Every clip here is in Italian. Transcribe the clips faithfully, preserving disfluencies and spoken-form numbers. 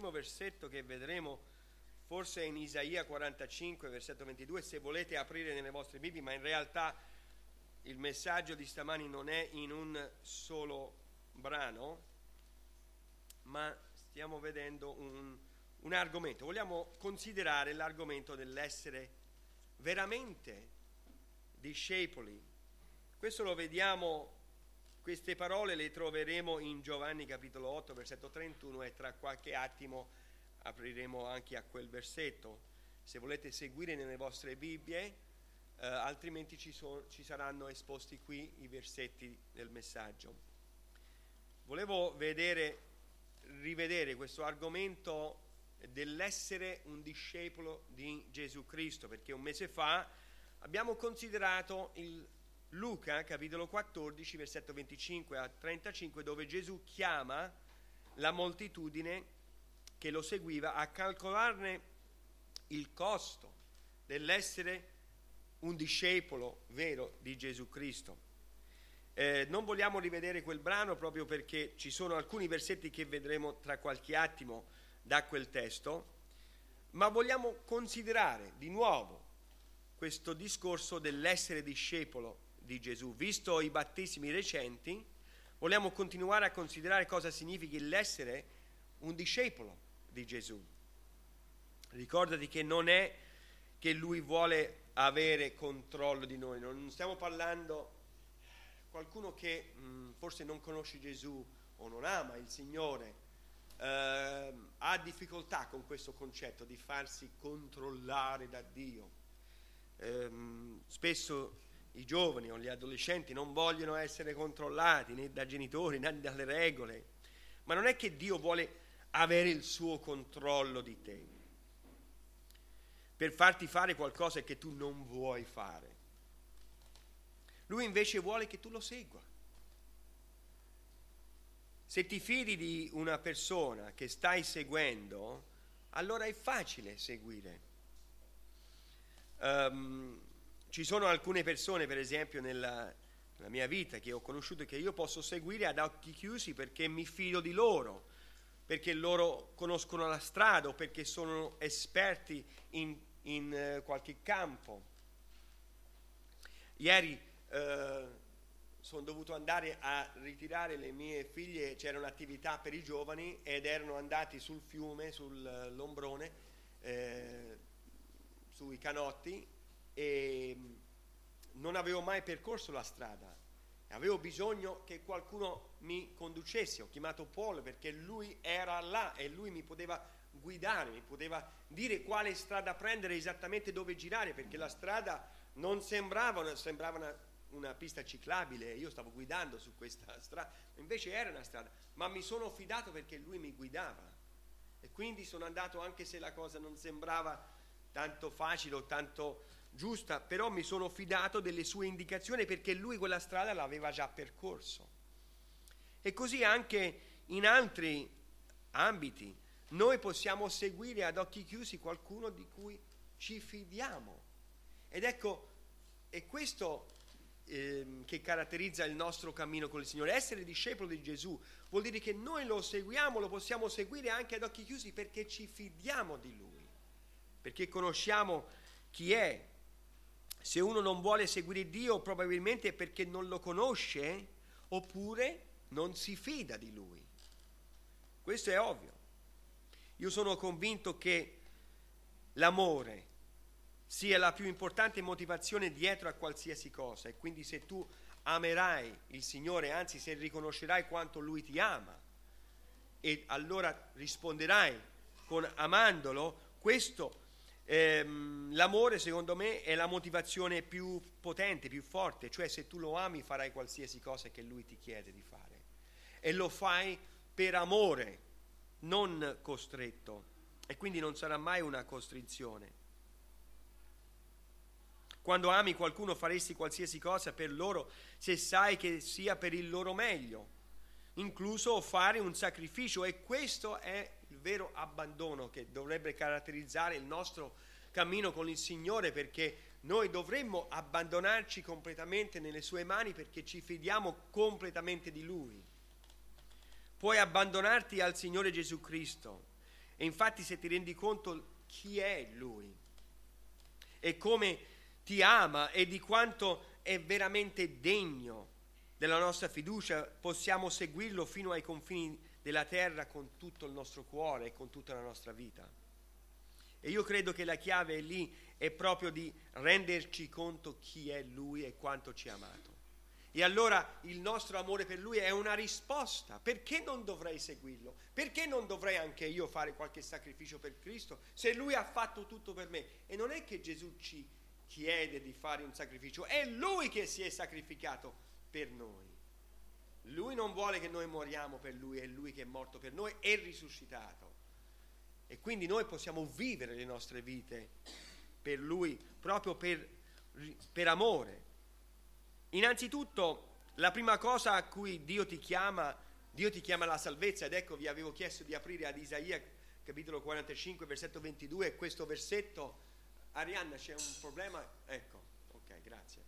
primo versetto che vedremo forse è in Isaia quarantacinque, versetto ventidue, se volete aprire nelle vostre Bibbie, ma in realtà il messaggio di stamani non è in un solo brano, ma stiamo vedendo un, un argomento. Vogliamo considerare l'argomento dell'essere veramente discepoli. Questo lo vediamo, queste parole le troveremo in Giovanni capitolo otto, versetto trentuno, e tra qualche attimo apriremo anche a quel versetto. Se volete seguire nelle vostre Bibbie, eh, altrimenti ci, so, ci saranno esposti qui i versetti del messaggio. Volevo vedere, rivedere questo argomento dell'essere un discepolo di Gesù Cristo, perché un mese fa abbiamo considerato il Luca capitolo quattordici, versetto venticinque a trentacinque, dove Gesù chiama la moltitudine che lo seguiva a calcolarne il costo dell'essere un discepolo vero di Gesù Cristo. Eh, non vogliamo rivedere quel brano proprio perché ci sono alcuni versetti che vedremo tra qualche attimo da quel testo, ma vogliamo considerare di nuovo questo discorso dell'essere discepolo di Gesù. Visto i battesimi recenti, vogliamo continuare a considerare cosa significa l'essere un discepolo di Gesù. Ricordati che non è che lui vuole avere controllo di noi, non stiamo parlando qualcuno che mh, forse non conosce Gesù o non ama il Signore, eh, ha difficoltà con questo concetto di farsi controllare da Dio. Eh, spesso i giovani o gli adolescenti non vogliono essere controllati né da genitori né dalle regole, ma non è che Dio vuole avere il suo controllo di te per farti fare qualcosa che tu non vuoi fare. Lui invece vuole che tu lo segua. Se ti fidi di una persona che stai seguendo, allora è facile seguire. Um, ci sono alcune persone, per esempio, nella, nella mia vita che ho conosciuto, che io posso seguire ad occhi chiusi perché mi fido di loro, perché loro conoscono la strada o perché sono esperti in, in uh, qualche campo. Ieri uh, sono dovuto andare a ritirare le mie figlie, c'era un'attività per i giovani ed erano andati sul fiume, sull'ombrone, eh, sui canotti, e non avevo mai percorso la strada, avevo bisogno che qualcuno mi conducesse. Ho chiamato Paul perché lui era là e lui mi poteva guidare, mi poteva dire quale strada prendere, esattamente dove girare, perché la strada non sembrava una, sembrava una, una pista ciclabile, io stavo guidando su questa strada, invece era una strada, ma mi sono fidato perché lui mi guidava e quindi sono andato, anche se la cosa non sembrava tanto facile o tanto giusta, però mi sono fidato delle sue indicazioni perché lui quella strada l'aveva già percorso. E così anche in altri ambiti noi possiamo seguire ad occhi chiusi qualcuno di cui ci fidiamo. Ed ecco, è questo eh, che caratterizza il nostro cammino con il Signore. Essere discepolo di Gesù vuol dire che noi lo seguiamo, lo possiamo seguire anche ad occhi chiusi perché ci fidiamo di Lui, perché conosciamo chi è. Se uno non vuole seguire Dio, probabilmente è perché non lo conosce oppure non si fida di Lui. Questo è ovvio. Io sono convinto che l'amore sia la più importante motivazione dietro a qualsiasi cosa, e quindi se tu amerai il Signore, anzi se riconoscerai quanto Lui ti ama e allora risponderai con amandolo, questo Ehm, l'amore secondo me è la motivazione più potente, più forte, cioè se tu lo ami farai qualsiasi cosa che lui ti chiede di fare e lo fai per amore, non costretto, e quindi non sarà mai una costrizione. Quando ami qualcuno faresti qualsiasi cosa per loro se sai che sia per il loro meglio, incluso fare un sacrificio, e questo è il vero abbandono che dovrebbe caratterizzare il nostro cammino con il Signore, perché noi dovremmo abbandonarci completamente nelle sue mani perché ci fidiamo completamente di Lui. Puoi abbandonarti al Signore Gesù Cristo E infatti se ti rendi conto chi è Lui e come ti ama e di quanto è veramente degno della nostra fiducia, possiamo seguirlo fino ai confini della terra con tutto il nostro cuore e con tutta la nostra vita. E io credo che la chiave è lì, è proprio di renderci conto chi è Lui e quanto ci ha amato. E allora il nostro amore per Lui è una risposta. Perché non dovrei seguirlo? Perché non dovrei anche io fare qualche sacrificio per Cristo se Lui ha fatto tutto per me? E non è che Gesù ci chiede di fare un sacrificio, è Lui che si è sacrificato per noi. Lui non vuole che noi moriamo per Lui, è Lui che è morto per noi e risuscitato. E quindi noi possiamo vivere le nostre vite per Lui, proprio per, per amore. Innanzitutto, la prima cosa a cui Dio ti chiama, Dio ti chiama alla salvezza, ed ecco vi avevo chiesto di aprire ad Isaia, capitolo quarantacinque, versetto ventidue, e questo versetto, Arianna c'è un problema? Ecco, ok, grazie.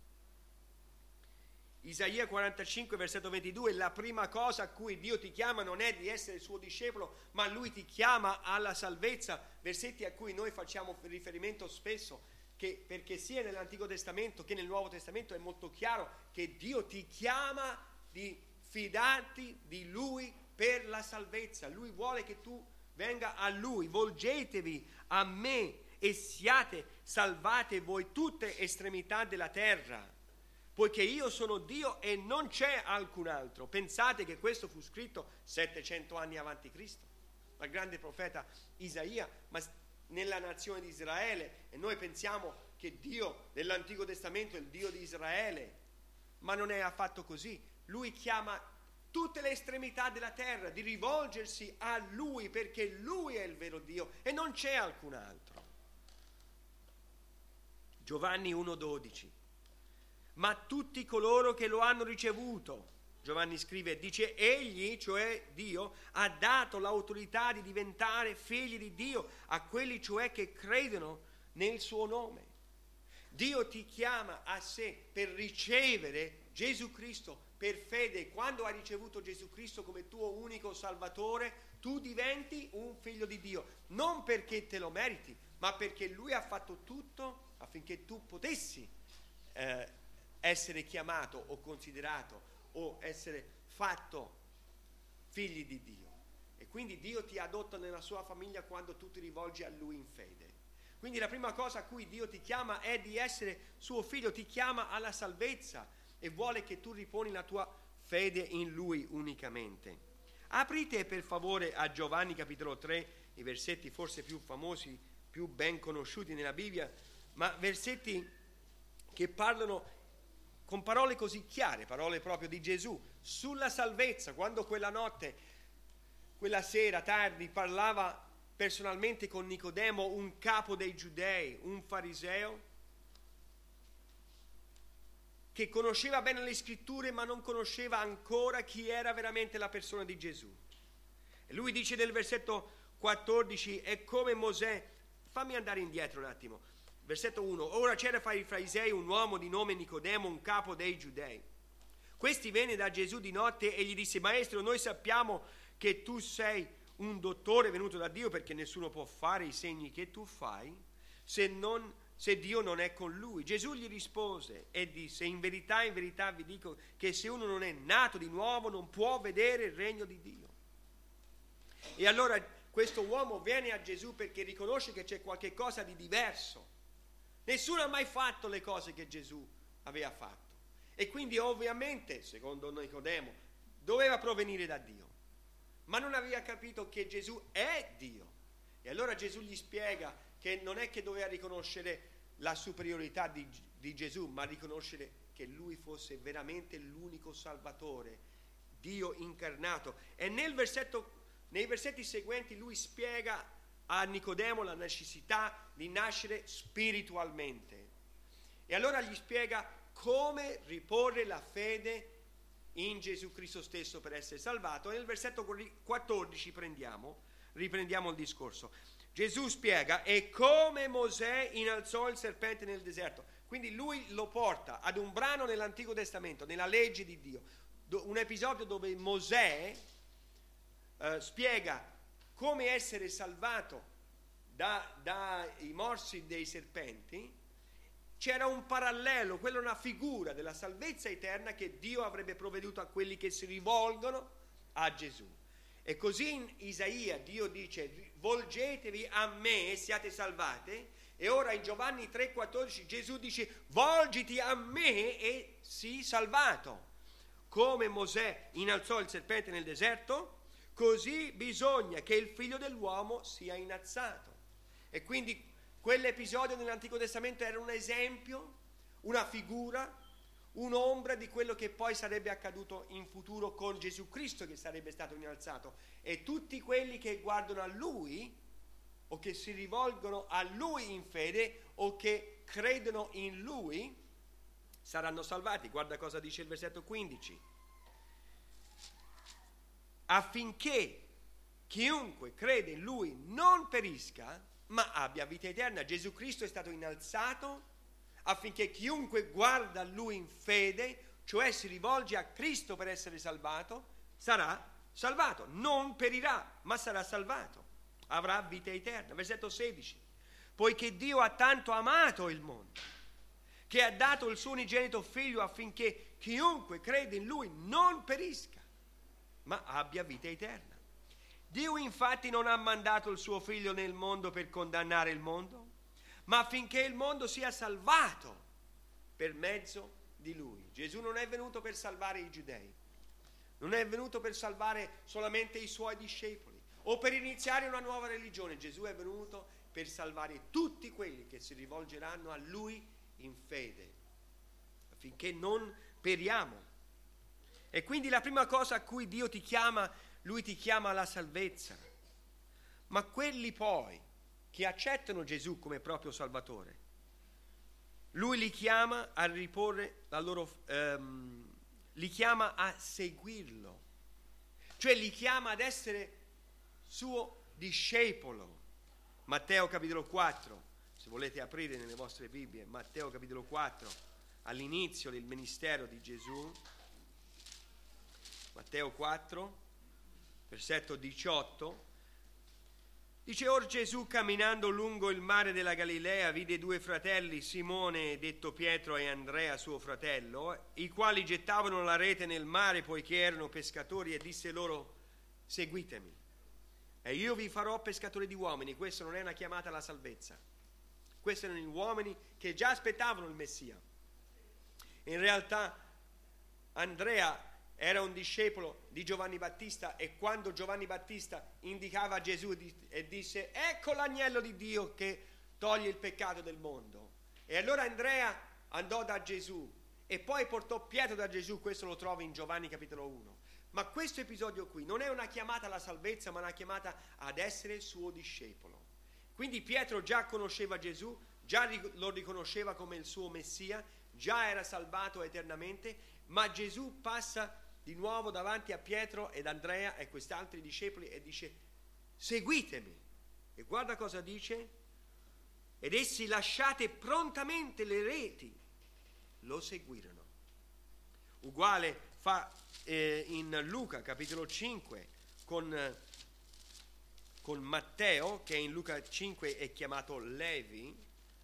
Isaia quarantacinque, versetto ventidue, la prima cosa a cui Dio ti chiama non è di essere il suo discepolo, ma Lui ti chiama alla salvezza, versetti a cui noi facciamo riferimento spesso, che perché sia nell'Antico Testamento che nel Nuovo Testamento è molto chiaro che Dio ti chiama di fidarti di Lui per la salvezza. Lui vuole che tu venga a Lui, volgetevi a me e siate salvate voi tutte estremità della terra, poiché io sono Dio e non c'è alcun altro. Pensate che questo fu scritto settecento anni avanti Cristo, dal grande profeta Isaia, ma nella nazione di Israele, e noi pensiamo che Dio nell'Antico Testamento è il Dio di Israele, ma non è affatto così. Lui chiama tutte le estremità della terra di rivolgersi a Lui, perché Lui è il vero Dio e non c'è alcun altro. Giovanni uno dodici. Ma tutti coloro che lo hanno ricevuto, Giovanni scrive, dice, egli, cioè Dio, ha dato l'autorità di diventare figli di Dio a quelli cioè che credono nel suo nome. Dio ti chiama a sé per ricevere Gesù Cristo per fede. Quando hai ricevuto Gesù Cristo come tuo unico Salvatore, tu diventi un figlio di Dio, non perché te lo meriti, ma perché Lui ha fatto tutto affinché tu potessi eh, essere chiamato o considerato o essere fatto figli di Dio. E quindi Dio ti adotta nella sua famiglia quando tu ti rivolgi a Lui in fede. Quindi la prima cosa a cui Dio ti chiama è di essere suo figlio, ti chiama alla salvezza e vuole che tu riponi la tua fede in Lui unicamente. Aprite per favore a Giovanni capitolo tre, i versetti forse più famosi, più ben conosciuti nella Bibbia, ma versetti che parlano con parole così chiare, parole proprio di Gesù, sulla salvezza. Quando quella notte, quella sera tardi, parlava personalmente con Nicodemo, un capo dei giudei, un fariseo, che conosceva bene le scritture ma non conosceva ancora chi era veramente la persona di Gesù. E lui dice nel versetto quattordici, è come Mosè, fammi andare indietro un attimo, versetto uno, ora c'era fra i farisei un uomo di nome Nicodemo, un capo dei giudei. Questi venne da Gesù di notte e gli disse, maestro, noi sappiamo che tu sei un dottore venuto da Dio, perché nessuno può fare i segni che tu fai se, non, se Dio non è con lui. Gesù gli rispose e disse, in verità, in verità vi dico che se uno non è nato di nuovo non può vedere il regno di Dio. E allora questo uomo viene a Gesù perché riconosce che c'è qualche cosa di diverso. Nessuno ha mai fatto le cose che Gesù aveva fatto. E quindi ovviamente, secondo Nicodemo, doveva provenire da Dio. Ma non aveva capito che Gesù è Dio. E allora Gesù gli spiega che non è che doveva riconoscere la superiorità di, di Gesù, ma riconoscere che lui fosse veramente l'unico Salvatore, Dio incarnato. E nel versetto, nei versetti seguenti lui spiega a Nicodemo la necessità di nascere spiritualmente. E allora gli spiega come riporre la fede in Gesù Cristo stesso per essere salvato. E nel versetto quattordici prendiamo, riprendiamo il discorso. Gesù spiega, e come Mosè innalzò il serpente nel deserto. Quindi lui lo porta ad un brano nell'Antico Testamento, nella legge di Dio, un episodio dove Mosè eh, spiega come essere salvato da, dai morsi dei serpenti, c'era un parallelo, quella è una figura della salvezza eterna che Dio avrebbe provveduto a quelli che si rivolgono a Gesù. E così in Isaia Dio dice: volgetevi a me e siate salvate. E ora in Giovanni tre quattordici Gesù dice: volgiti a me e sii salvato. Come Mosè innalzò il serpente nel deserto, così bisogna che il figlio dell'uomo sia innalzato. E quindi quell'episodio nell'Antico Testamento era un esempio, una figura, un'ombra di quello che poi sarebbe accaduto in futuro con Gesù Cristo, che sarebbe stato innalzato. E tutti quelli che guardano a Lui o che si rivolgono a Lui in fede o che credono in Lui saranno salvati. Guarda cosa dice il versetto quindici. Affinché chiunque crede in Lui non perisca, ma abbia vita eterna. Gesù Cristo è stato innalzato affinché chiunque guarda a Lui in fede, cioè si rivolge a Cristo per essere salvato, sarà salvato. Non perirà, ma sarà salvato. Avrà vita eterna. Versetto sedici. Poiché Dio ha tanto amato il mondo, che ha dato il suo unigenito figlio affinché chiunque crede in Lui non perisca, ma abbia vita eterna. Dio infatti non ha mandato il suo figlio nel mondo per condannare il mondo, ma affinché il mondo sia salvato per mezzo di Lui. Gesù non è venuto per salvare i giudei, non è venuto per salvare solamente i suoi discepoli o per iniziare una nuova religione. Gesù è venuto per salvare tutti quelli che si rivolgeranno a Lui in fede, affinché non periamo. E quindi la prima cosa a cui Dio ti chiama, Lui ti chiama alla salvezza. Ma quelli poi che accettano Gesù come proprio Salvatore, Lui li chiama a riporre la loro, ehm, li chiama a seguirlo, cioè li chiama ad essere suo discepolo. Matteo capitolo quattro, se volete aprire nelle vostre Bibbie, Matteo capitolo quattro, all'inizio del ministero di Gesù, Matteo quattro, versetto diciotto, dice: Or Gesù, camminando lungo il mare della Galilea, vide due fratelli, Simone detto Pietro e Andrea suo fratello, i quali gettavano la rete nel mare poiché erano pescatori, e disse loro: seguitemi e io vi farò pescatori di uomini. Questa non è una chiamata alla salvezza, questi erano gli uomini che già aspettavano il Messia. In realtà Andrea era un discepolo di Giovanni Battista, e quando Giovanni Battista indicava Gesù e disse: ecco l'agnello di Dio che toglie il peccato del mondo, e allora Andrea andò da Gesù e poi portò Pietro da Gesù. Questo lo trovi in Giovanni capitolo uno. Ma questo episodio qui non è una chiamata alla salvezza, ma una chiamata ad essere suo discepolo. Quindi Pietro già conosceva Gesù, già lo riconosceva come il suo Messia, già era salvato eternamente, ma Gesù passa di nuovo davanti a Pietro ed Andrea e questi altri discepoli e dice: seguitemi. E guarda cosa dice: ed essi, lasciate prontamente le reti, lo seguirono. Uguale fa eh, in Luca capitolo cinque con, con Matteo, che in Luca cinque è chiamato Levi.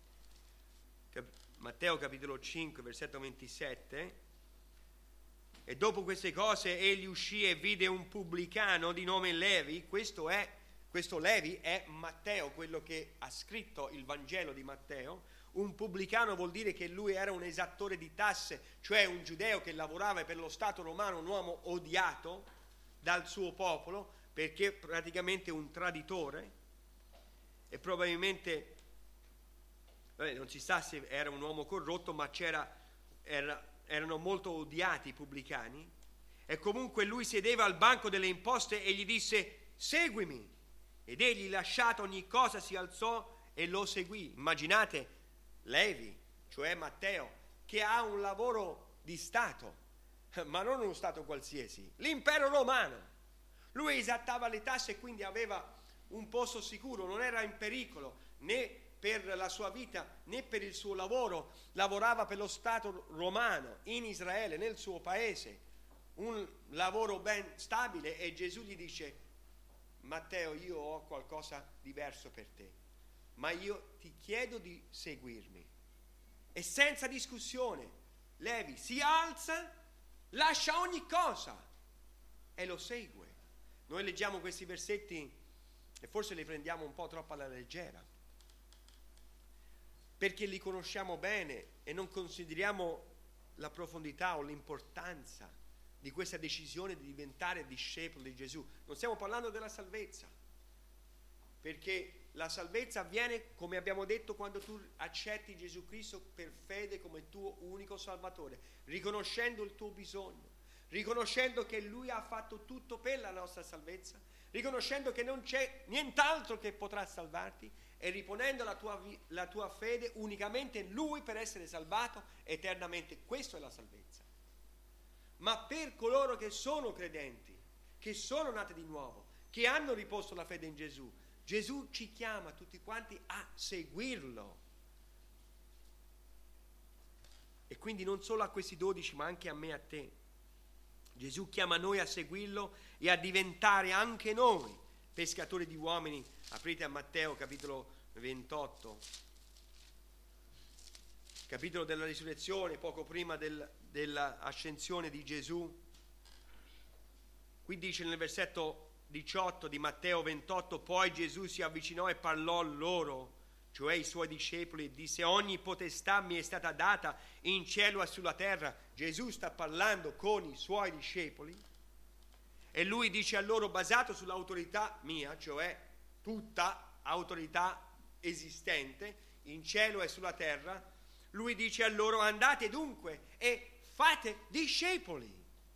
Matteo capitolo cinque versetto ventisette. E dopo queste cose egli uscì e vide un pubblicano di nome Levi. Questo è, questo Levi è Matteo, quello che ha scritto il Vangelo di Matteo. Un pubblicano vuol dire che lui era un esattore di tasse, cioè un giudeo che lavorava per lo Stato romano, un uomo odiato dal suo popolo, perché praticamente un traditore, e probabilmente, vabbè, non si sa se era un uomo corrotto, ma c'era, era, erano molto odiati i pubblicani. E comunque lui sedeva al banco delle imposte e gli disse: seguimi. Ed egli, lasciato ogni cosa, si alzò e lo seguì. Immaginate Levi, cioè Matteo, che ha un lavoro di Stato, ma non uno Stato qualsiasi, l'impero romano. Lui esattava le tasse e quindi aveva un posto sicuro, non era in pericolo né per la sua vita né per il suo lavoro. Lavorava per lo Stato romano in Israele, nel suo paese, un lavoro ben stabile. E Gesù gli dice: Matteo, io ho qualcosa diverso per te, ma io ti chiedo di seguirmi. E senza discussione, Levi si alza, lascia ogni cosa e lo segue. Noi leggiamo questi versetti e forse li prendiamo un po' troppo alla leggera, perché li conosciamo bene e non consideriamo la profondità o l'importanza di questa decisione di diventare discepolo di Gesù. Non stiamo parlando della salvezza, perché la salvezza avviene, come abbiamo detto, quando tu accetti Gesù Cristo per fede come tuo unico Salvatore, riconoscendo il tuo bisogno, riconoscendo che Lui ha fatto tutto per la nostra salvezza, riconoscendo che non c'è nient'altro che potrà salvarti e riponendo la tua, la tua fede unicamente in Lui per essere salvato eternamente. Questa è la salvezza. Ma per coloro che sono credenti, che sono nati di nuovo, che hanno riposto la fede in Gesù, Gesù ci chiama tutti quanti a seguirlo. E quindi non solo a questi dodici, ma anche a me e a te. Gesù chiama noi a seguirlo e a diventare anche noi pescatori di uomini. Aprite a Matteo capitolo ventotto, capitolo della risurrezione, poco prima del, dell'ascensione di Gesù. Qui dice nel versetto diciotto di Matteo ventotto: poi Gesù si avvicinò e parlò loro, cioè i suoi discepoli, e disse: ogni potestà mi è stata data in cielo e sulla terra. Gesù sta parlando con i suoi discepoli e lui dice a loro, basato sull'autorità mia, cioè tutta autorità esistente in cielo e sulla terra, lui dice a loro: andate dunque e fate discepoli.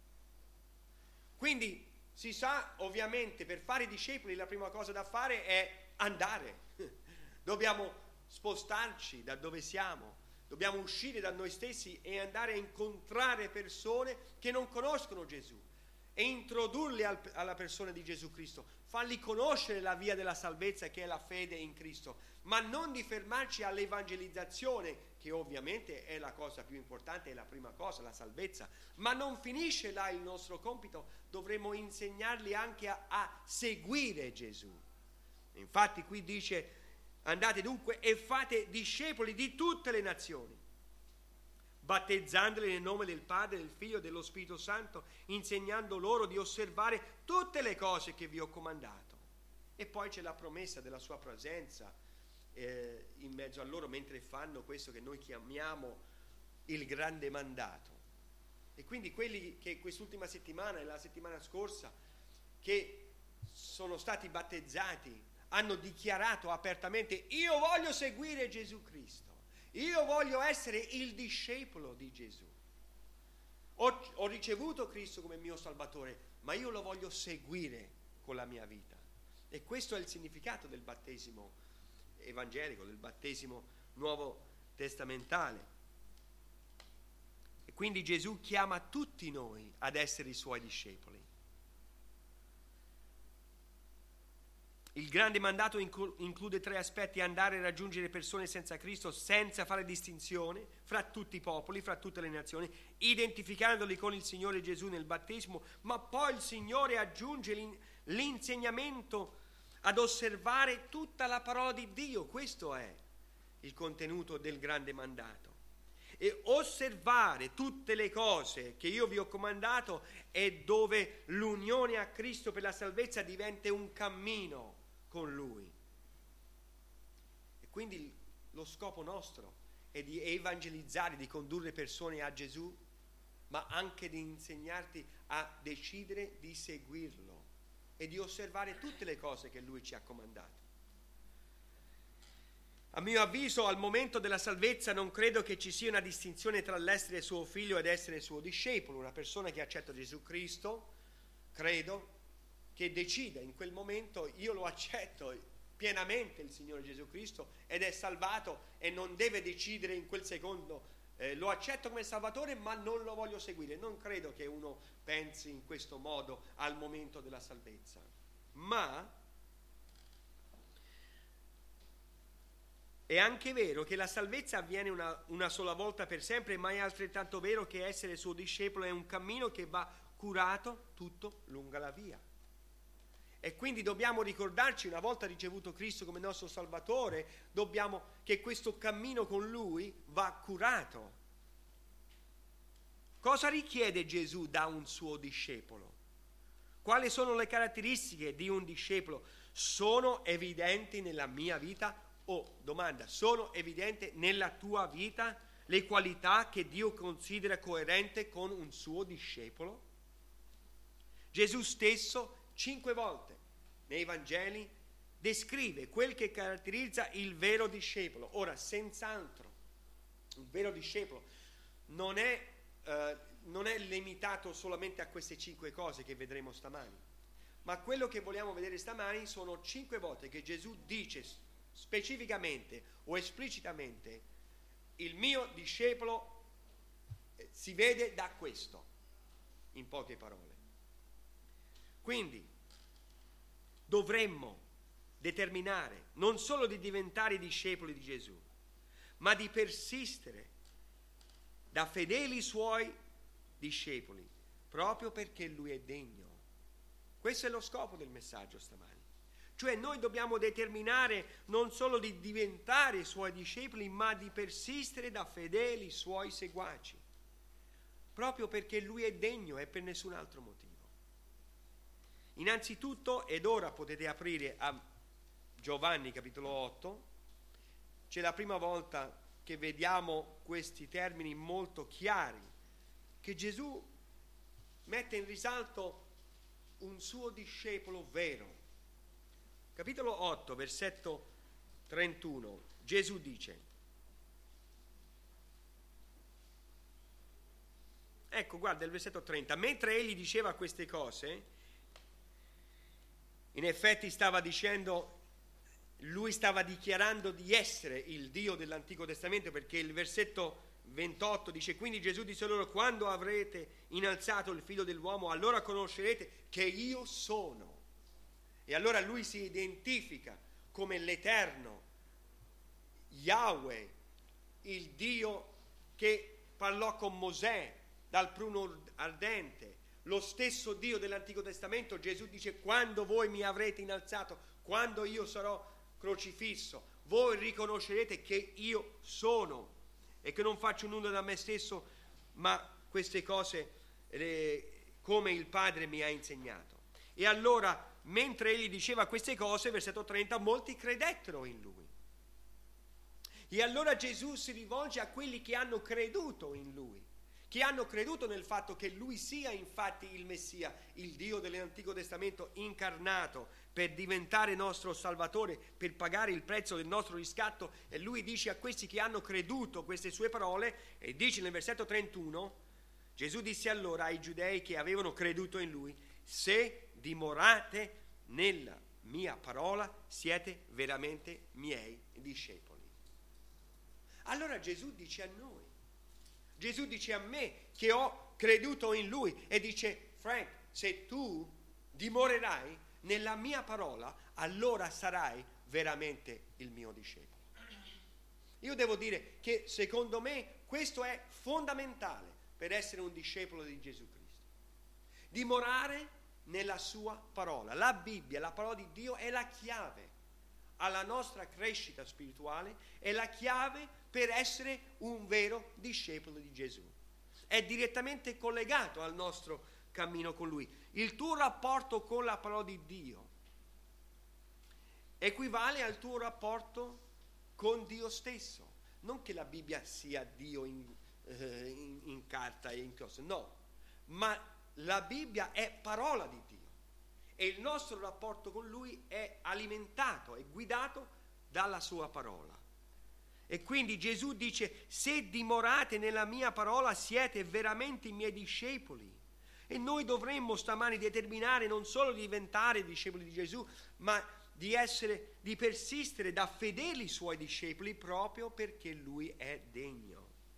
Quindi si sa, ovviamente, per fare i discepoli la prima cosa da fare è andare. Dobbiamo spostarci da dove siamo, dobbiamo uscire da noi stessi e andare a incontrare persone che non conoscono Gesù e introdurli al, alla persona di Gesù Cristo, fargli conoscere la via della salvezza che è la fede in Cristo, ma non di fermarci all'evangelizzazione, che ovviamente è la cosa più importante, è la prima cosa, la salvezza, ma non finisce là il nostro compito, dovremo insegnarli anche a, a seguire Gesù. Infatti qui dice: andate dunque e fate discepoli di tutte le nazioni, battezzandoli nel nome del Padre, del Figlio e dello Spirito Santo, insegnando loro di osservare tutte le cose che vi ho comandato. E poi c'è la promessa della sua presenza eh, in mezzo a loro mentre fanno questo che noi chiamiamo il grande mandato. E quindi quelli che quest'ultima settimana e la settimana scorsa che sono stati battezzati hanno dichiarato apertamente: io voglio seguire Gesù Cristo, io voglio essere il discepolo di Gesù, ho, ho ricevuto Cristo come mio Salvatore, ma io lo voglio seguire con la mia vita. E questo è il significato del battesimo evangelico, del battesimo nuovo testamentale. E quindi Gesù chiama tutti noi ad essere i suoi discepoli. Il grande mandato include tre aspetti: andare a raggiungere persone senza Cristo senza fare distinzione fra tutti i popoli, fra tutte le nazioni, identificandoli con il Signore Gesù nel battesimo, ma poi il Signore aggiunge l'insegnamento ad osservare tutta la parola di Dio. Questo è il contenuto del grande mandato. E osservare tutte le cose che io vi ho comandato è dove l'unione a Cristo per la salvezza diventa un cammino con Lui. E quindi lo scopo nostro è di evangelizzare, di condurre persone a Gesù, ma anche di insegnarti a decidere di seguirlo e di osservare tutte le cose che Lui ci ha comandato. A mio avviso, al momento della salvezza non credo che ci sia una distinzione tra l'essere suo figlio ed essere suo discepolo. Una persona che accetta Gesù Cristo, credo, che decida in quel momento: io lo accetto pienamente il Signore Gesù Cristo ed è salvato, e non deve decidere in quel secondo eh, lo accetto come Salvatore ma non lo voglio seguire. Non credo che uno pensi in questo modo al momento della salvezza. Ma è anche vero che la salvezza avviene una, una sola volta per sempre, ma è altrettanto vero che essere suo discepolo è un cammino che va curato tutto lungo la via. E quindi dobbiamo ricordarci, una volta ricevuto Cristo come nostro Salvatore, dobbiamo, che questo cammino con Lui va curato. Cosa richiede Gesù da un suo discepolo? Quali sono le caratteristiche di un discepolo? Sono evidenti nella mia vita? O, domanda, sono evidenti nella tua vita le qualità che Dio considera coerente con un suo discepolo? Gesù stesso cinque volte nei Vangeli descrive quel che caratterizza il vero discepolo. Ora, senz'altro, il vero discepolo non è, eh, non è limitato solamente a queste cinque cose che vedremo stamani, ma quello che vogliamo vedere stamani sono cinque volte che Gesù dice specificamente o esplicitamente: il mio discepolo si vede da questo, in poche parole. Quindi dovremmo determinare non solo di diventare discepoli di Gesù, ma di persistere da fedeli suoi discepoli, proprio perché Lui è degno. Questo è lo scopo del messaggio stamani. Cioè noi dobbiamo determinare non solo di diventare i Suoi discepoli, ma di persistere da fedeli Suoi seguaci, proprio perché Lui è degno e per nessun altro motivo. Innanzitutto, ed ora potete aprire a Giovanni capitolo otto, c'è la prima volta che vediamo questi termini molto chiari, che Gesù mette in risalto un suo discepolo vero. Capitolo otto, versetto trentuno, Gesù dice: ecco, guarda il versetto trenta, mentre egli diceva queste cose, in effetti stava dicendo, lui stava dichiarando di essere il Dio dell'Antico Testamento, perché il versetto ventotto dice: quindi Gesù disse loro: quando avrete innalzato il Figlio dell'uomo, allora conoscerete che io sono. E allora lui si identifica come l'Eterno, Yahweh, il Dio che parlò con Mosè dal pruno ardente, lo stesso Dio dell'Antico Testamento. Gesù dice: quando voi mi avrete innalzato, quando io sarò crocifisso, voi riconoscerete che io sono e che non faccio nulla da me stesso, ma queste cose eh, come il Padre mi ha insegnato. E allora, mentre egli diceva queste cose, versetto trenta, molti credettero in lui. E allora Gesù si rivolge a quelli che hanno creduto in lui, che hanno creduto nel fatto che lui sia infatti il Messia, il Dio dell'Antico Testamento incarnato per diventare nostro Salvatore, per pagare il prezzo del nostro riscatto. E lui dice a questi che hanno creduto queste sue parole, e dice nel versetto trentuno, Gesù disse allora ai giudei che avevano creduto in lui: se dimorate nella mia parola, siete veramente miei discepoli. Allora Gesù dice a noi, Gesù dice a me che ho creduto in lui, e dice: Frank, se tu dimorerai nella mia parola, allora sarai veramente il mio discepolo. Io devo dire che secondo me questo è fondamentale per essere un discepolo di Gesù Cristo. Dimorare nella sua parola. La Bibbia, la parola di Dio, è la chiave alla nostra crescita spirituale, è la chiave per essere un vero discepolo di Gesù. È direttamente collegato al nostro cammino con Lui. Il tuo rapporto con la parola di Dio equivale al tuo rapporto con Dio stesso. Non che la Bibbia sia Dio in, eh, in, in carta e in cose, no, ma la Bibbia è parola di Dio e il nostro rapporto con Lui è alimentato e guidato dalla sua parola. E quindi Gesù dice: se dimorate nella mia parola siete veramente i miei discepoli. E noi dovremmo stamani determinare non solo di diventare discepoli di Gesù, ma di essere, di persistere da fedeli suoi discepoli, proprio perché Lui è degno.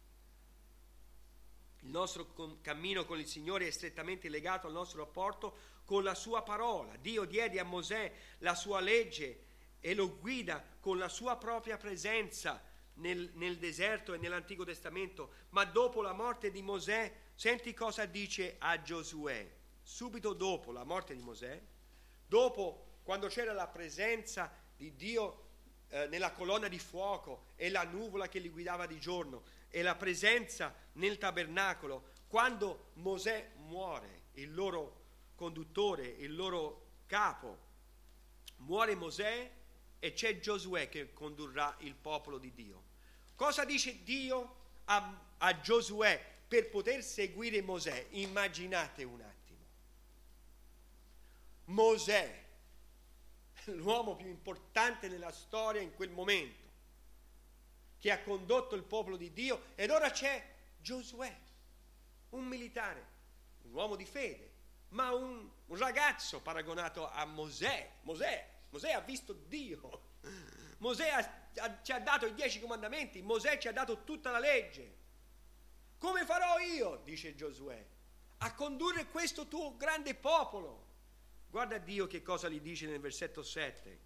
Il nostro cammino con il Signore è strettamente legato al nostro rapporto con la sua parola. Dio diede a Mosè la sua legge e lo guida con la sua propria presenza nel, nel deserto e nell'Antico Testamento. Ma dopo la morte di Mosè, senti cosa dice a Giosuè. Subito dopo la morte di Mosè, Dopo, quando c'era la presenza di Dio eh, nella colonna di fuoco e la nuvola che li guidava di giorno e la presenza nel tabernacolo, quando Mosè muore, il loro conduttore, il loro capo, muore Mosè e c'è Giosuè che condurrà il popolo di Dio. Cosa dice Dio a, a Giosuè per poter seguire Mosè? Immaginate un attimo. Mosè, l'uomo più importante nella storia in quel momento, che ha condotto il popolo di Dio, ed ora c'è Giosuè, un militare, un uomo di fede, ma un, un ragazzo paragonato a Mosè. Mosè, Mosè ha visto Dio, Mosè ha, ha, ci ha dato i dieci comandamenti, Mosè ci ha dato tutta la legge. Come farò io, dice Giosuè, a condurre questo tuo grande popolo? Guarda Dio che cosa gli dice nel versetto sette.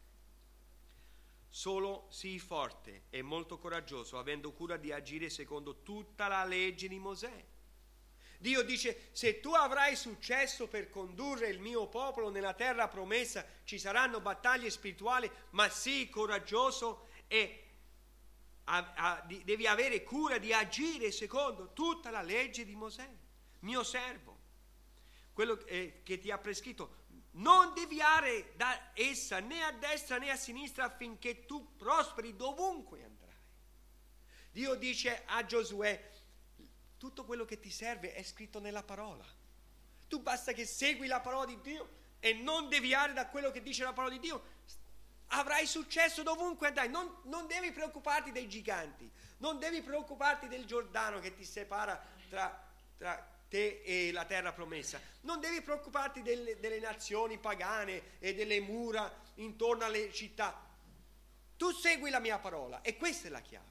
Solo sii forte e molto coraggioso, avendo cura di agire secondo tutta la legge di Mosè. Dio dice: se tu avrai successo per condurre il mio popolo nella terra promessa, ci saranno battaglie spirituali, ma sii coraggioso e a, a, di, devi avere cura di agire secondo tutta la legge di Mosè, mio servo, quello eh, che ti ha prescritto. Non deviare da essa né a destra né a sinistra, affinché tu prosperi dovunque andrai. Dio dice a Giosuè: tutto quello che ti serve è scritto nella parola. Tu basta che segui la parola di Dio e non deviare da quello che dice la parola di Dio. Avrai successo dovunque andrai. Non, non devi preoccuparti dei giganti, non devi preoccuparti del Giordano che ti separa tra, tra te e la terra promessa. Non devi preoccuparti delle, delle nazioni pagane e delle mura intorno alle città. Tu segui la mia parola e questa è la chiave.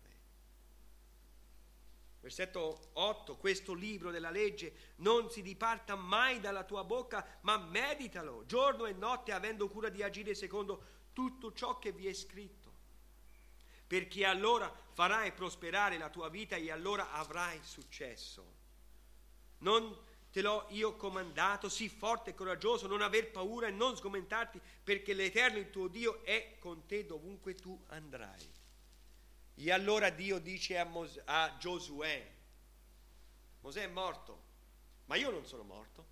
Versetto otto: questo libro della legge non si diparta mai dalla tua bocca, ma meditalo giorno e notte, avendo cura di agire secondo tutto ciò che vi è scritto, perché allora farai prosperare la tua vita e allora avrai successo. Non te l'ho io comandato? Sii forte e coraggioso, non aver paura e non sgomentarti, perché l'Eterno il tuo Dio è con te dovunque tu andrai. E allora Dio dice a, Mos- a Giosuè: Mosè è morto, ma io non sono morto.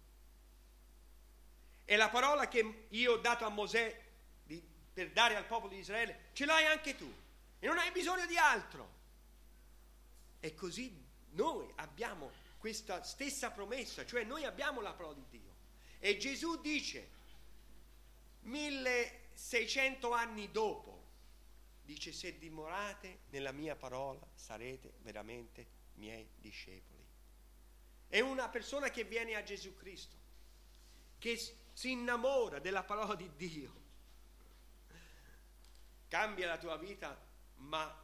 E la parola che io ho dato a Mosè di, per dare al popolo di Israele, ce l'hai anche tu. E non hai bisogno di altro. E così noi abbiamo questa stessa promessa, cioè noi abbiamo la parola di Dio. E Gesù dice, milleseicento anni dopo, dice: se dimorate nella mia parola sarete veramente miei discepoli. È una persona che viene a Gesù Cristo, che si innamora della parola di Dio, cambia la tua vita, ma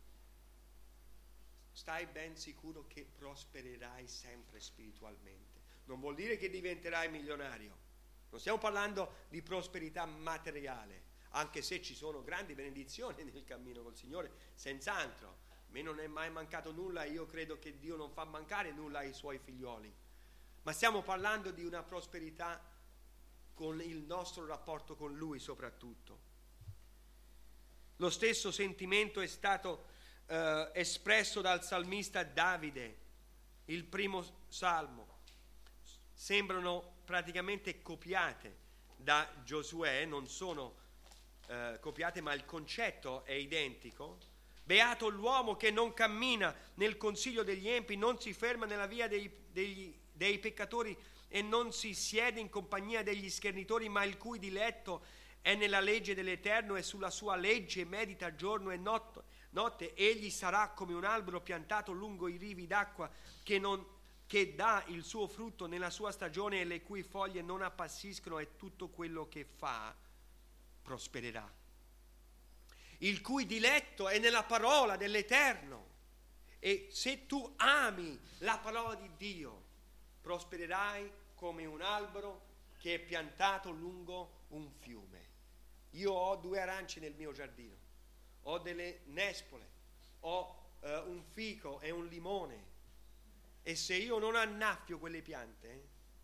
stai ben sicuro che prospererai sempre spiritualmente. Non vuol dire che diventerai milionario, non stiamo parlando di prosperità materiale, anche se ci sono grandi benedizioni nel cammino col Signore, senz'altro. A me non è mai mancato nulla, io credo che Dio non fa mancare nulla ai suoi figlioli, ma stiamo parlando di una prosperità con il nostro rapporto con Lui soprattutto. Lo stesso sentimento è stato eh, espresso dal salmista Davide, il primo salmo. Sembrano praticamente copiate da Giosuè, non sono eh, copiate, ma il concetto è identico. Beato l'uomo che non cammina nel consiglio degli empi, non si ferma nella via dei, degli, dei peccatori e non si siede in compagnia degli schernitori, ma il cui diletto è nella legge dell'Eterno e sulla sua legge medita giorno e notte. notte. Egli sarà come un albero piantato lungo i rivi d'acqua che, non, che dà il suo frutto nella sua stagione e le cui foglie non appassiscono, e tutto quello che fa prospererà. Il cui diletto è nella parola dell'Eterno, e se tu ami la parola di Dio prospererai come un albero che è piantato lungo un fiume. Io ho due arance nel mio giardino, ho delle nespole, ho eh, un fico e un limone, e se io non annaffio quelle piante,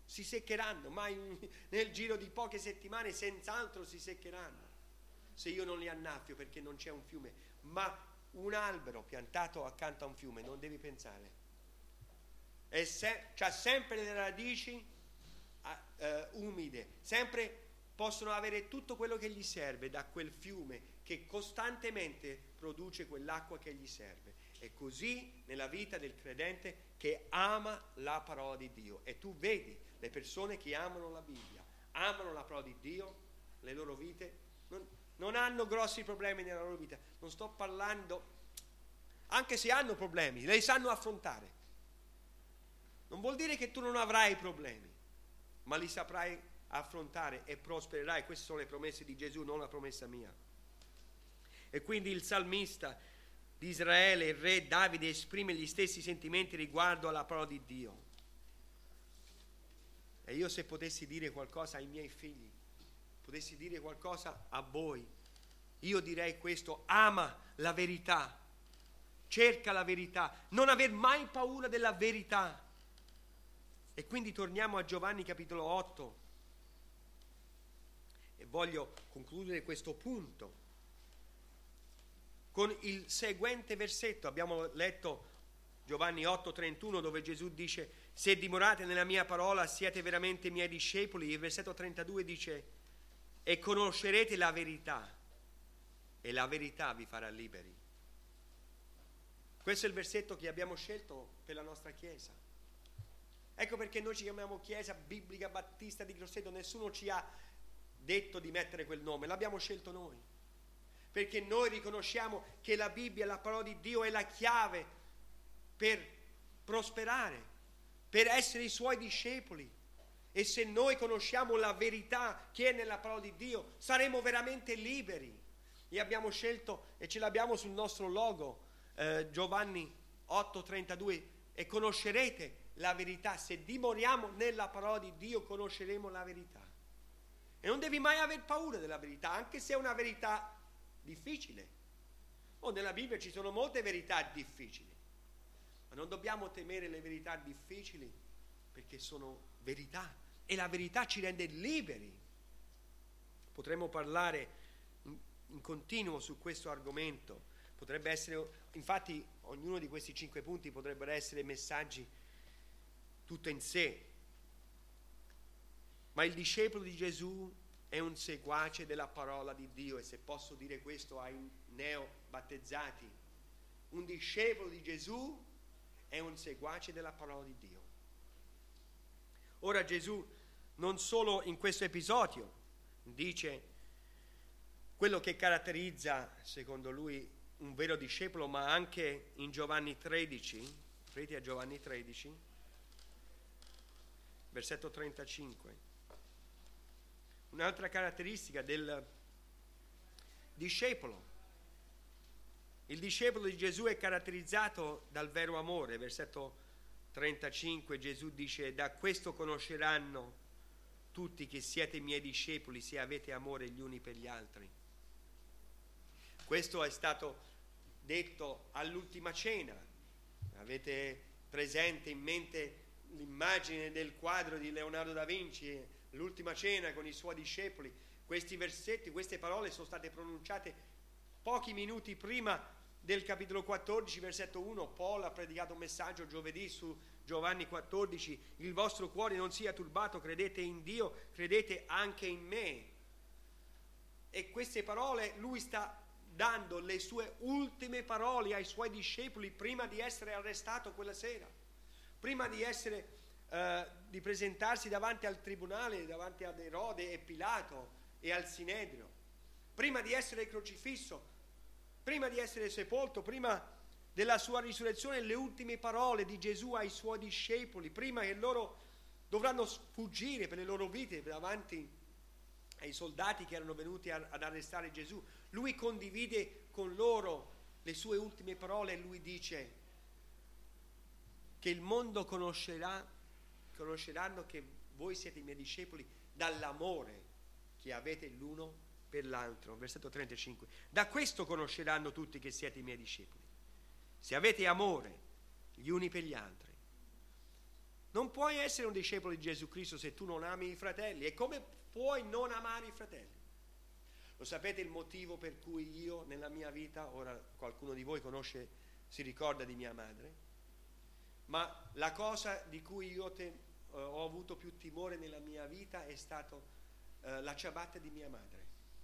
si seccheranno, ma in, nel giro di poche settimane senz'altro si seccheranno se io non li annaffio, perché non c'è un fiume. Ma un albero piantato accanto a un fiume, non devi pensare, e se, c'ha sempre le radici uh, umide, sempre possono avere tutto quello che gli serve da quel fiume che costantemente produce quell'acqua che gli serve. È così nella vita del credente che ama la parola di Dio. E tu vedi le persone che amano la Bibbia, amano la parola di Dio, le loro vite non, non hanno grossi problemi nella loro vita. Non sto parlando, anche se hanno problemi, li sanno affrontare. Non vuol dire che tu non avrai problemi, ma li saprai affrontare e prospererai. Queste sono le promesse di Gesù, non la promessa mia. E quindi il salmista di Israele, il re Davide, esprime gli stessi sentimenti riguardo alla parola di Dio. E io, se potessi dire qualcosa ai miei figli, potessi dire qualcosa a voi, io direi questo: ama la verità, cerca la verità, non aver mai paura della verità. E quindi torniamo a Giovanni capitolo otto e voglio concludere questo punto con il seguente versetto. Abbiamo letto Giovanni otto trentuno, dove Gesù dice: se dimorate nella mia parola siete veramente miei discepoli. Il versetto trentadue dice: e conoscerete la verità e la verità vi farà liberi. Questo è il versetto che abbiamo scelto per la nostra chiesa. Ecco perché noi ci chiamiamo Chiesa Biblica Battista di Grosseto. Nessuno ci ha detto di mettere quel nome, l'abbiamo scelto noi, perché noi riconosciamo che la Bibbia, la parola di Dio, è la chiave per prosperare, per essere i suoi discepoli. E se noi conosciamo la verità che è nella parola di Dio, saremo veramente liberi. E abbiamo scelto, e ce l'abbiamo sul nostro logo, eh, Giovanni otto trentadue: e conoscerete la verità. Se dimoriamo nella parola di Dio, conosceremo la verità. E non devi mai aver paura della verità, anche se è una verità difficile. Oh, nella Bibbia ci sono molte verità difficili, ma non dobbiamo temere le verità difficili, perché sono verità e la verità ci rende liberi. Potremmo parlare in, in continuo su questo argomento. Potrebbe essere, infatti, ognuno di questi cinque punti potrebbero essere messaggi tutto in sé. Ma il discepolo di Gesù è un seguace della parola di Dio, e se posso dire questo ai neobattezzati, un discepolo di Gesù è un seguace della parola di Dio. Ora Gesù non solo in questo episodio dice quello che caratterizza, secondo lui, un vero discepolo, ma anche in Giovanni tredici, aprite a Giovanni tredici, versetto trentacinque. Un'altra caratteristica del discepolo. Il discepolo di Gesù è caratterizzato dal vero amore. Versetto trentacinque, Gesù dice: da questo conosceranno tutti che siete miei discepoli, se avete amore gli uni per gli altri. Questo è stato detto all'ultima cena. Avete presente in mente l'immagine del quadro di Leonardo da Vinci, l'ultima cena con i suoi discepoli? Questi versetti, queste parole sono state pronunciate pochi minuti prima del capitolo quattordici, versetto uno. Paul ha predicato un messaggio giovedì su Giovanni quattordici: il vostro cuore non sia turbato, credete in Dio, credete anche in me. E queste parole lui sta dando le sue ultime parole ai suoi discepoli prima di essere arrestato quella sera, prima di essere Uh, di presentarsi davanti al tribunale, davanti ad Erode e Pilato e al Sinedrio, prima di essere crocifisso, prima di essere sepolto, prima della sua risurrezione. Le ultime parole di Gesù ai suoi discepoli, prima che loro dovranno fuggire per le loro vite davanti ai soldati che erano venuti a, ad arrestare Gesù, lui condivide con loro le sue ultime parole e lui dice che il mondo conoscerà conosceranno che voi siete i miei discepoli dall'amore che avete l'uno per l'altro. Versetto trentacinque: da questo conosceranno tutti che siete i miei discepoli, se avete amore gli uni per gli altri. Non puoi essere un discepolo di Gesù Cristo se tu non ami i fratelli. E come puoi non amare i fratelli? Lo sapete il motivo per cui io nella mia vita, ora qualcuno di voi conosce, si ricorda di mia madre, ma la cosa di cui io te, uh, ho avuto più timore nella mia vita è stato uh, la ciabatta di mia madre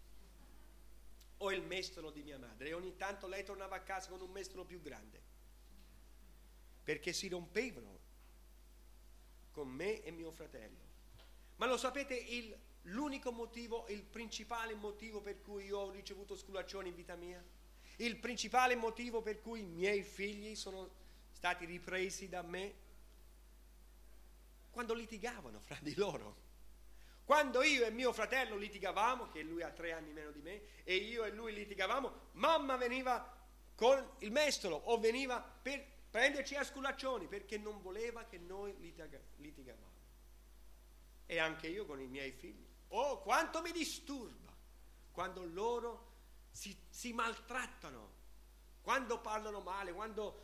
o il mestolo di mia madre, e ogni tanto lei tornava a casa con un mestolo più grande perché si rompevano con me e mio fratello. Ma lo sapete il l'unico motivo, il principale motivo per cui io ho ricevuto sculaccioni in vita mia? Il principale motivo per cui i miei figli sono stati ripresi da me? Quando litigavano fra di loro. Quando io e mio fratello litigavamo, che lui ha tre anni meno di me, e io e lui litigavamo, mamma veniva con il mestolo o veniva per prenderci a sculaccioni perché non voleva che noi litiga- litigavamo. E anche io con i miei figli. Oh, quanto mi disturba quando loro si, si maltrattano, quando parlano male, quando,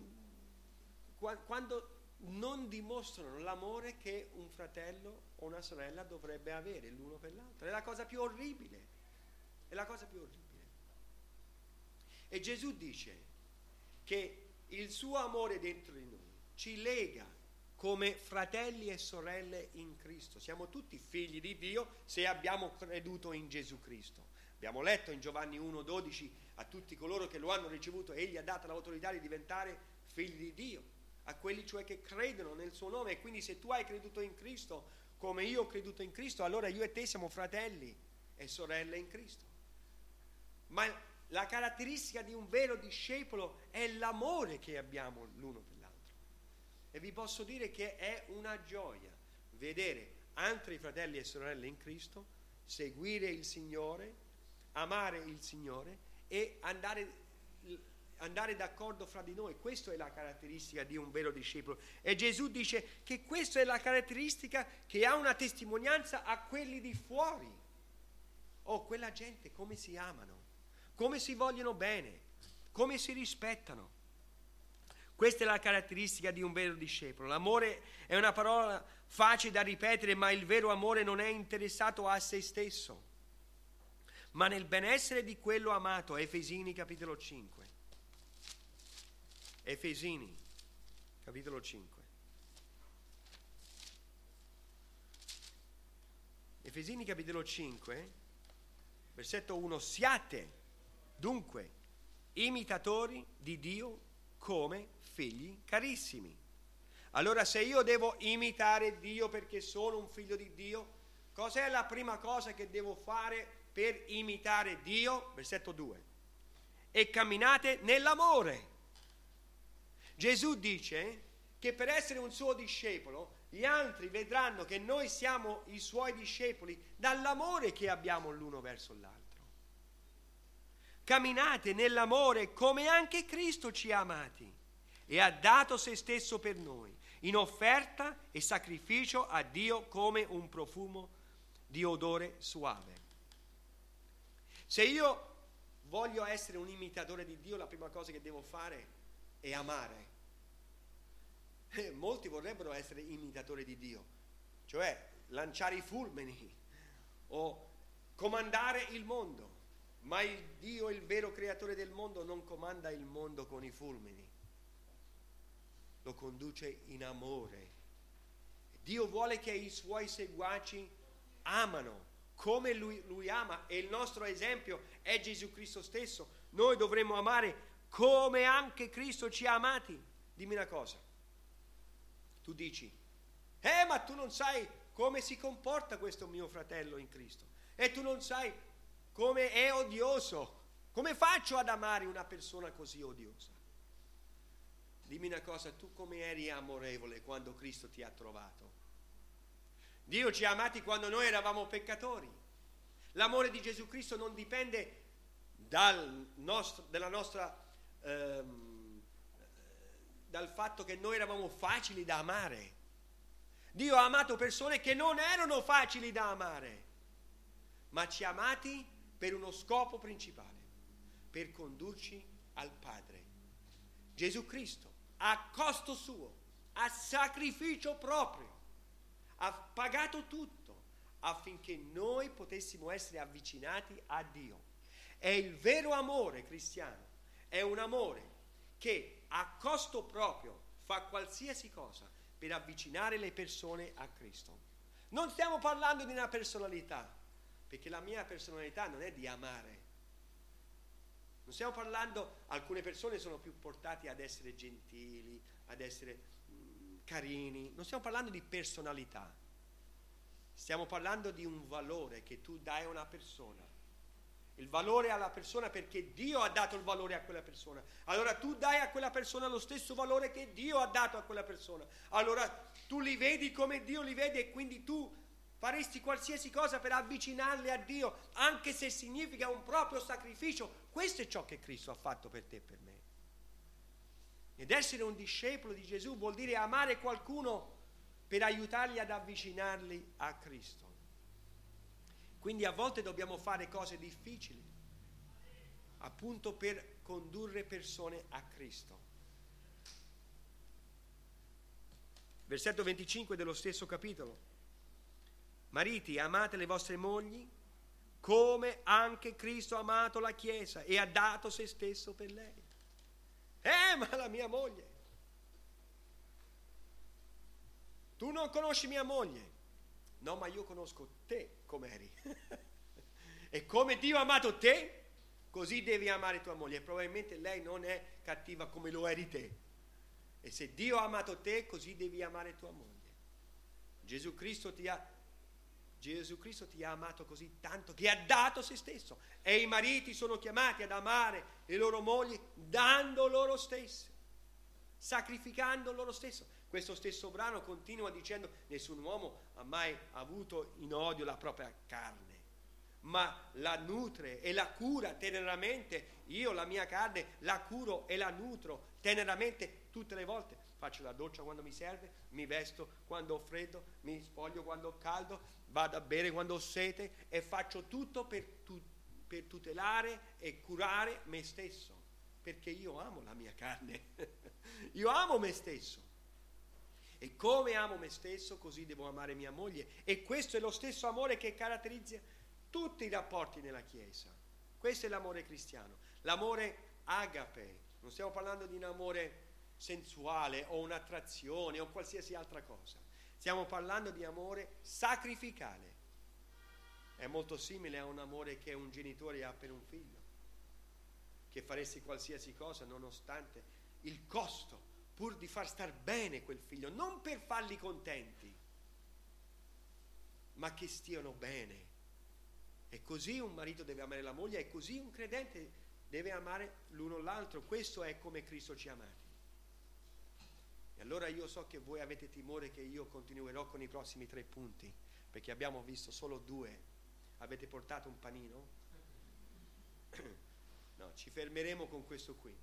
quando non dimostrano l'amore che un fratello o una sorella dovrebbe avere l'uno per l'altro. È la cosa più orribile, è la cosa più orribile. E Gesù dice che il suo amore dentro di noi ci lega come fratelli e sorelle in Cristo. Siamo tutti figli di Dio se abbiamo creduto in Gesù Cristo. Abbiamo letto in Giovanni uno dodici, a tutti coloro che lo hanno ricevuto egli ha dato l'autorità di diventare figli di Dio, a quelli cioè che credono nel suo nome. E quindi se tu hai creduto in Cristo come io ho creduto in Cristo, allora io e te siamo fratelli e sorelle in Cristo. Ma la caratteristica di un vero discepolo è l'amore che abbiamo l'uno per l'altro. E vi posso dire che è una gioia vedere altri fratelli e sorelle in Cristo seguire il Signore, amare il Signore e andare, andare d'accordo fra di noi. Questa è la caratteristica di un vero discepolo. E Gesù dice che questa è la caratteristica che ha una testimonianza a quelli di fuori. Oh, quella gente come si amano, come si vogliono bene, come si rispettano. Questa è la caratteristica di un vero discepolo. L'amore è una parola facile da ripetere, ma il vero amore non è interessato a se stesso, ma nel benessere di quello amato. Efesini capitolo cinque. Efesini capitolo cinque. Efesini capitolo cinque, versetto uno. Siate dunque imitatori di Dio come figli carissimi. Allora, se io devo imitare Dio perché sono un figlio di Dio, cos'è la prima cosa che devo fare per imitare Dio? Versetto due. E camminate nell'amore. Gesù dice che per essere un suo discepolo, gli altri vedranno che noi siamo i suoi discepoli dall'amore che abbiamo l'uno verso l'altro. Camminate nell'amore come anche Cristo ci ha amati e ha dato se stesso per noi, in offerta e sacrificio a Dio come un profumo di odore suave. Se io voglio essere un imitatore di Dio, la prima cosa che devo fare è amare. Eh, molti vorrebbero essere imitatori di Dio, cioè lanciare i fulmini o comandare il mondo. Ma il Dio, il vero creatore del mondo, non comanda il mondo con i fulmini, lo conduce in amore. Dio vuole che i suoi seguaci amano come lui, lui ama, e il nostro esempio è Gesù Cristo stesso. Noi dovremmo amare come anche Cristo ci ha amati. Dimmi una cosa, tu dici, eh ma tu non sai come si comporta questo mio fratello in Cristo, e tu non sai come è odioso. Come faccio ad amare una persona così odiosa? Dimmi una cosa, tu come eri amorevole quando Cristo ti ha trovato? Dio ci ha amati quando noi eravamo peccatori. L'amore di Gesù Cristo non dipende dal nostro, dalla nostra, ehm, dal fatto che noi eravamo facili da amare. Dio ha amato persone che non erano facili da amare, ma ci ha amati per uno scopo principale, per condurci al Padre. Gesù Cristo, a costo suo, a sacrificio proprio, ha pagato tutto affinché noi potessimo essere avvicinati a Dio. È il vero amore cristiano, è un amore che a costo proprio fa qualsiasi cosa per avvicinare le persone a Cristo. Non stiamo parlando di una personalità, perché la mia personalità non è di amare. Non stiamo parlando, alcune persone sono più portate ad essere gentili, ad essere mh, carini. Non stiamo parlando di personalità. Stiamo parlando di un valore che tu dai a una persona. Il valore alla persona perché Dio ha dato il valore a quella persona. Allora tu dai a quella persona lo stesso valore che Dio ha dato a quella persona. Allora tu li vedi come Dio li vede e quindi tu faresti qualsiasi cosa per avvicinarli a Dio, anche se significa un proprio sacrificio. Questo è ciò che Cristo ha fatto per te e per me. Ed essere un discepolo di Gesù vuol dire amare qualcuno per aiutarli ad avvicinarli a Cristo. Quindi a volte dobbiamo fare cose difficili, appunto per condurre persone a Cristo. Versetto venticinque dello stesso capitolo. Mariti, amate le vostre mogli come anche Cristo ha amato la Chiesa e ha dato se stesso per lei. Eh, ma la mia moglie. Tu non conosci mia moglie. No, ma io conosco te come eri. E come Dio ha amato te, così devi amare tua moglie. E probabilmente lei non è cattiva come lo eri te. E se Dio ha amato te, così devi amare tua moglie. Gesù Cristo ti ha, Gesù Cristo ti ha amato così tanto che ha dato se stesso. E i mariti sono chiamati ad amare le loro mogli dando loro stessi, sacrificando loro stesso. Questo stesso brano continua dicendo: nessun uomo ha mai avuto in odio la propria carne, ma la nutre e la cura teneramente. Io la mia carne la curo e la nutro teneramente tutte le volte. Faccio la doccia quando mi serve, mi vesto quando ho freddo, mi spoglio quando ho caldo, vado a bere quando ho sete e faccio tutto per, tu, per tutelare e curare me stesso, perché io amo la mia carne, io amo me stesso. E come amo me stesso, così devo amare mia moglie. E questo è lo stesso amore che caratterizza tutti i rapporti nella Chiesa. Questo è l'amore cristiano, l'amore agape. Non stiamo parlando di un amore sensuale o un'attrazione o qualsiasi altra cosa. Stiamo parlando di amore sacrificale. È molto simile a un amore che un genitore ha per un figlio, che faresti qualsiasi cosa nonostante il costo, pur di far star bene quel figlio, non per farli contenti, ma che stiano bene. E così un marito deve amare la moglie, e così un credente deve amare l'uno l'altro. Questo è come Cristo ci ha amati. E allora io so che voi avete timore che io continuerò con i prossimi tre punti, perché abbiamo visto solo due. Avete portato un panino? No, ci fermeremo con questo qui.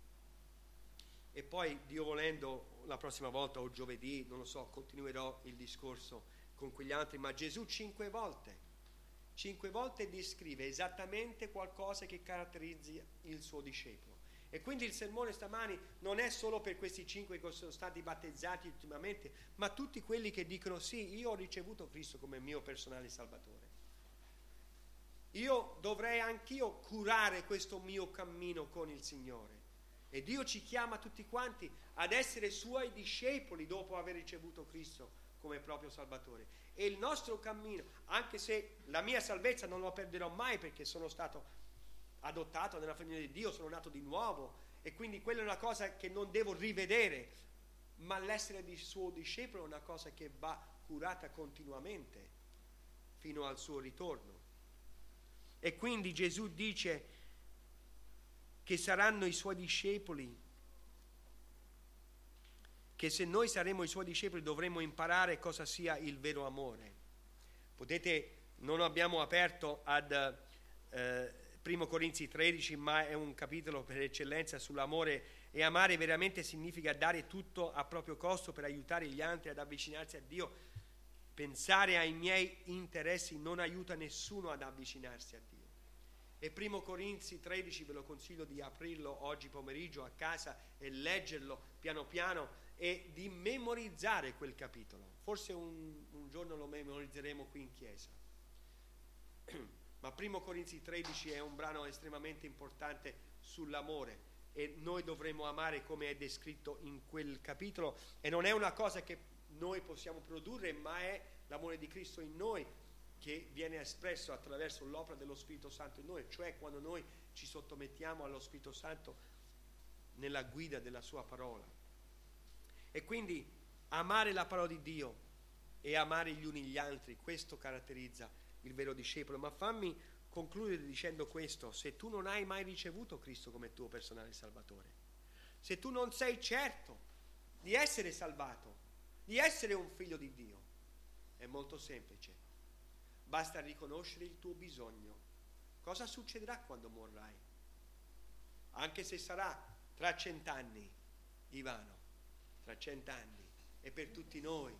E poi, Dio volendo, la prossima volta o giovedì, non lo so, continuerò il discorso con quegli altri. Ma Gesù cinque volte, cinque volte descrive esattamente qualcosa che caratterizza il suo discepolo. E quindi il sermone stamani non è solo per questi cinque che sono stati battezzati ultimamente, ma tutti quelli che dicono: sì, io ho ricevuto Cristo come mio personale Salvatore. Io dovrei anch'io curare questo mio cammino con il Signore. E Dio ci chiama tutti quanti ad essere Suoi discepoli dopo aver ricevuto Cristo come proprio Salvatore. E il nostro cammino, anche se la mia salvezza non la perderò mai perché sono stato adottato nella famiglia di Dio, sono nato di nuovo, e quindi quella è una cosa che non devo rivedere, ma l'essere di suo discepolo è una cosa che va curata continuamente fino al suo ritorno. E quindi Gesù dice che saranno i suoi discepoli, che se noi saremo i suoi discepoli dovremo imparare cosa sia il vero amore. Potete, non abbiamo aperto ad eh, primo Corinzi tredici, ma è un capitolo per eccellenza sull'amore, e amare veramente significa dare tutto a proprio costo per aiutare gli altri ad avvicinarsi a Dio. Pensare ai miei interessi non aiuta nessuno ad avvicinarsi a Dio. E primo Corinzi tredici ve lo consiglio di aprirlo oggi pomeriggio a casa e leggerlo piano piano e di memorizzare quel capitolo. Forse un, un giorno lo memorizzeremo qui in chiesa. Ma primo Corinzi tredici è un brano estremamente importante sull'amore e noi dovremo amare come è descritto in quel capitolo, e non è una cosa che noi possiamo produrre, ma è l'amore di Cristo in noi che viene espresso attraverso l'opera dello Spirito Santo in noi, cioè quando noi ci sottomettiamo allo Spirito Santo nella guida della sua parola. E quindi amare la parola di Dio e amare gli uni gli altri, questo caratterizza il vero discepolo. Ma fammi concludere dicendo questo: se tu non hai mai ricevuto Cristo come tuo personale Salvatore, se tu non sei certo di essere salvato, di essere un figlio di Dio, è molto semplice, basta riconoscere il tuo bisogno. Cosa succederà quando morrai? Anche se sarà tra cent'anni, Ivano, tra cent'anni, e per tutti noi,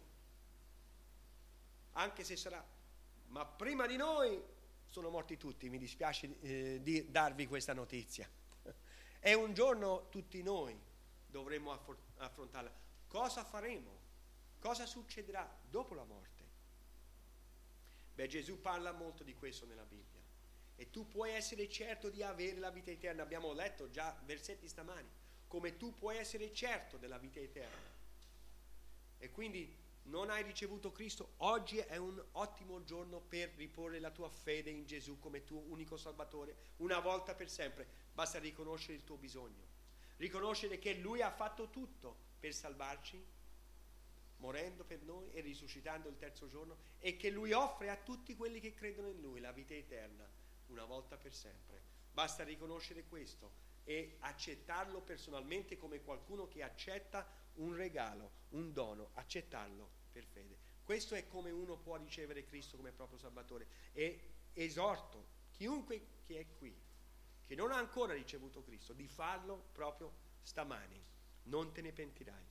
anche se sarà, ma prima di noi sono morti tutti, mi dispiace eh, di darvi questa notizia. È un giorno tutti noi dovremo affor- affrontarla. Cosa faremo? Cosa succederà dopo la morte? Beh, Gesù parla molto di questo nella Bibbia. E tu puoi essere certo di avere la vita eterna. Abbiamo letto già versetti stamani, come tu puoi essere certo della vita eterna. E quindi non hai ricevuto Cristo, oggi è un ottimo giorno per riporre la tua fede in Gesù come tuo unico Salvatore, una volta per sempre. Basta riconoscere il tuo bisogno, riconoscere che Lui ha fatto tutto per salvarci, morendo per noi e risuscitando il terzo giorno, e che Lui offre a tutti quelli che credono in Lui la vita eterna, una volta per sempre. Basta riconoscere questo e accettarlo personalmente come qualcuno che accetta un regalo, un dono, accettarlo per fede. Questo è come uno può ricevere Cristo come proprio Salvatore. E esorto chiunque che è qui, che non ha ancora ricevuto Cristo, di farlo proprio stamani. Non te ne pentirai.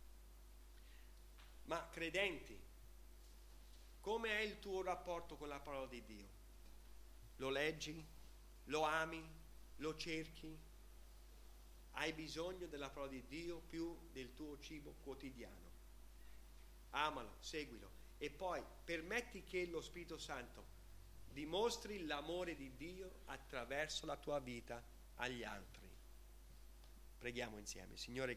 Ma credenti, come è il tuo rapporto con la parola di Dio? Lo leggi? Lo ami? Lo cerchi? Hai bisogno della parola di Dio più del tuo cibo quotidiano. Amalo, seguilo e poi permetti che lo Spirito Santo dimostri l'amore di Dio attraverso la tua vita agli altri. Preghiamo insieme. Signore,